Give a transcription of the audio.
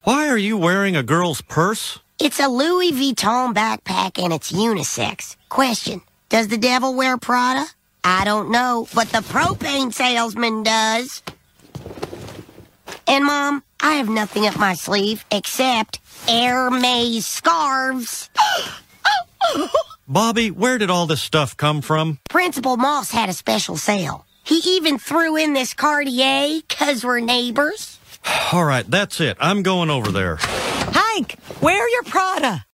Why are you wearing a girl's purse? It's a Louis Vuitton backpack and it's unisex. Question, does the devil wear Prada? I don't know, but the propane salesman does. And, Mom, I have nothing up my sleeve except Hermes scarves. Bobby, where did all this stuff come from? Principal Moss had a special sale. He even threw in this Cartier, 'cause we're neighbors. All right, that's it. I'm going over there. Hank, wear your Prada.